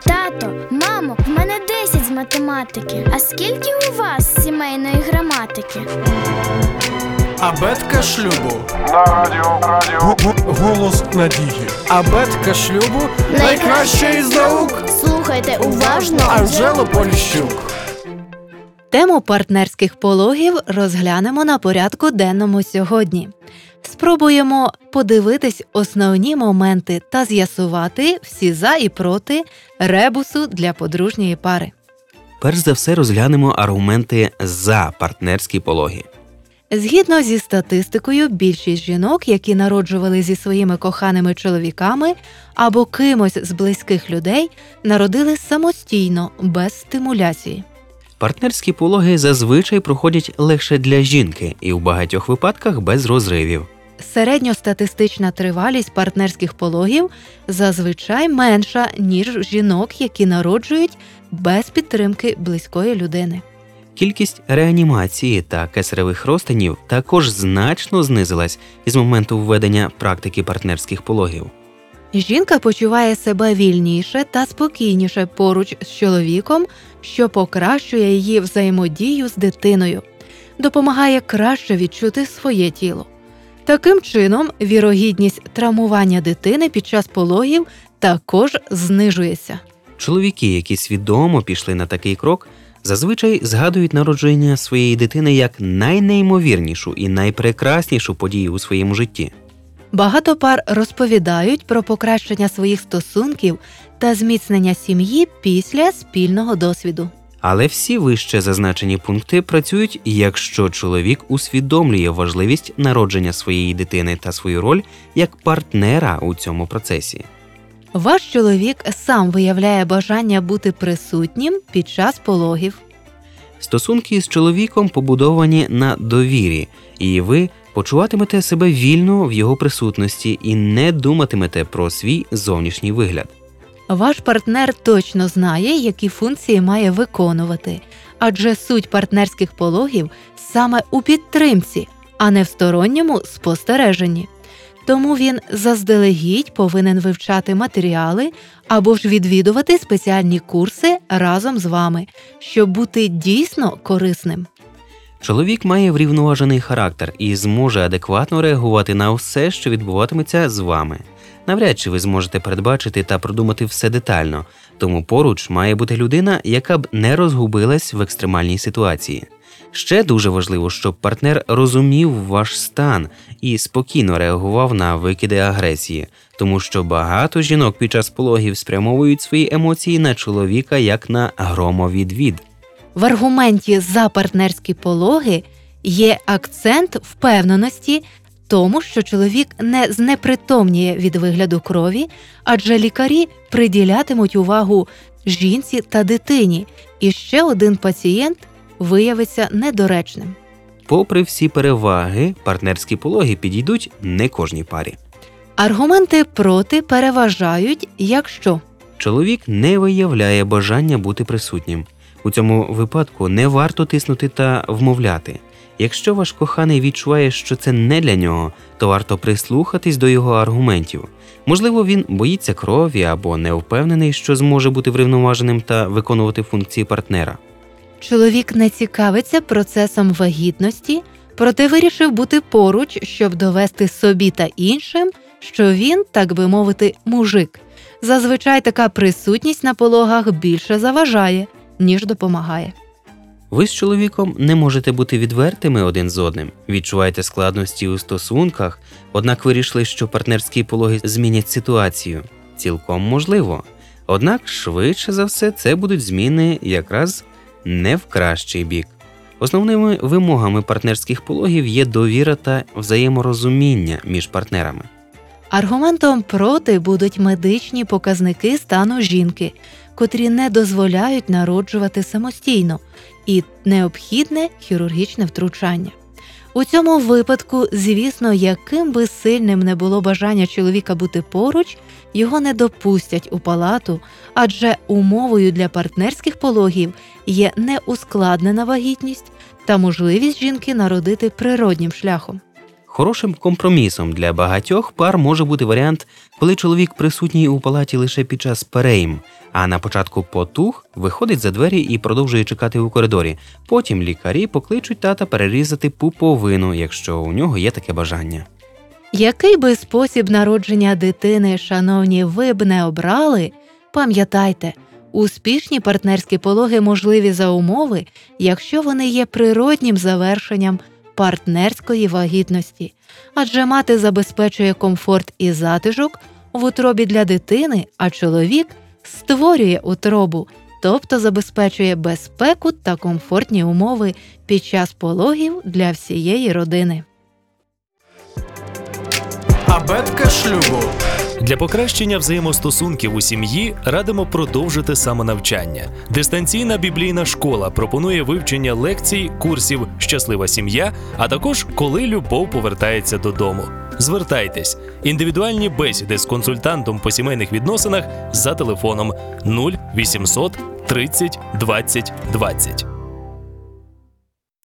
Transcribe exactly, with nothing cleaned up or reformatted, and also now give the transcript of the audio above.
Тато, мамо, в мене десять з математики. А скільки у вас сімейної граматики? Абетка шлюбу. На радіо, радіо. Голос надії. Абетка шлюбу найкраща із наук. Слухайте уважно. Анжело Поліщук. Тему партнерських пологів розглянемо на порядку денному сьогодні. Спробуємо подивитись основні моменти та з'ясувати всі за і проти ребусу для подружньої пари. Перш за все розглянемо аргументи за партнерські пологи. Згідно зі статистикою, більшість жінок, які народжували зі своїми коханими чоловіками або кимось з близьких людей, народили самостійно, без стимуляції. Партнерські пологи зазвичай проходять легше для жінки і в багатьох випадках без розривів. Середньостатистична тривалість партнерських пологів зазвичай менша, ніж жінок, які народжують без підтримки близької людини. Кількість реанімації та кесаревих розтинів також значно знизилась із моменту введення практики партнерських пологів. Жінка почуває себе вільніше та спокійніше поруч з чоловіком, що покращує її взаємодію з дитиною, допомагає краще відчути своє тіло. Таким чином, вірогідність травмування дитини під час пологів також знижується. Чоловіки, які свідомо пішли на такий крок, зазвичай згадують народження своєї дитини як найнеймовірнішу і найпрекраснішу подію у своєму житті. Багато пар розповідають про покращення своїх стосунків та зміцнення сім'ї після спільного досвіду. Але всі вище зазначені пункти працюють, якщо чоловік усвідомлює важливість народження своєї дитини та свою роль як партнера у цьому процесі. Ваш чоловік сам виявляє бажання бути присутнім під час пологів. Стосунки з чоловіком побудовані на довірі, і ви почуватимете себе вільно в його присутності і не думатимете про свій зовнішній вигляд. Ваш партнер точно знає, які функції має виконувати, адже суть партнерських пологів саме у підтримці, а не в сторонньому спостереженні. Тому він заздалегідь повинен вивчати матеріали або ж відвідувати спеціальні курси разом з вами, щоб бути дійсно корисним. Чоловік має врівноважений характер і зможе адекватно реагувати на все, що відбуватиметься з вами. Навряд чи ви зможете передбачити та продумати все детально, тому поруч має бути людина, яка б не розгубилась в екстремальній ситуації. Ще дуже важливо, щоб партнер розумів ваш стан і спокійно реагував на викиди агресії, тому що багато жінок під час пологів спрямовують свої емоції на чоловіка як на громовідвід. В аргументі за партнерські пологи є акцент впевненості тому, що чоловік не знепритомніє від вигляду крові, адже лікарі приділятимуть увагу жінці та дитині, і ще один пацієнт виявиться недоречним. Попри всі переваги, партнерські пологи підійдуть не кожній парі. Аргументи проти переважають, якщо чоловік не виявляє бажання бути присутнім. У цьому випадку не варто тиснути та вмовляти. Якщо ваш коханий відчуває, що це не для нього, то варто прислухатись до його аргументів. Можливо, він боїться крові або не впевнений, що зможе бути врівноваженим та виконувати функції партнера. Чоловік не цікавиться процесом вагітності, проте вирішив бути поруч, щоб довести собі та іншим, що він, так би мовити, мужик. Зазвичай така присутність на пологах більше заважає, ніж допомагає. Ви з чоловіком не можете бути відвертими один з одним, відчуваєте складності у стосунках, однак вирішили, що партнерські пологи змінять ситуацію. Цілком можливо. Однак, швидше за все, це будуть зміни якраз не в кращий бік. Основними вимогами партнерських пологів є довіра та взаєморозуміння між партнерами. Аргументом проти будуть медичні показники стану жінки, котрі не дозволяють народжувати самостійно, і необхідне хірургічне втручання. У цьому випадку, звісно, яким би сильним не було бажання чоловіка бути поруч, його не допустять у палату, адже умовою для партнерських пологів є неускладнена вагітність та можливість жінки народити природнім шляхом. Хорошим компромісом для багатьох пар може бути варіант, коли чоловік присутній у палаті лише під час перейм, а на початку потух виходить за двері і продовжує чекати у коридорі. Потім лікарі покличуть тата перерізати пуповину, якщо у нього є таке бажання. Який би спосіб народження дитини, шановні, ви б не обрали, пам'ятайте, успішні партнерські пологи можливі за умови, якщо вони є природнім завершенням партнерської вагітності, адже мати забезпечує комфорт і затишок в утробі для дитини, а чоловік створює утробу, тобто забезпечує безпеку та комфортні умови під час пологів для всієї родини. Абетка шлюбу. Для покращення взаємостосунків у сім'ї радимо продовжити самонавчання. Дистанційна біблійна школа пропонує вивчення лекцій, курсів «Щаслива сім'я», а також «Коли любов повертається додому». Звертайтесь. Індивідуальні бесіди з консультантом по сімейних відносинах за телефоном нуль вісімсот тридцять двадцять двадцять.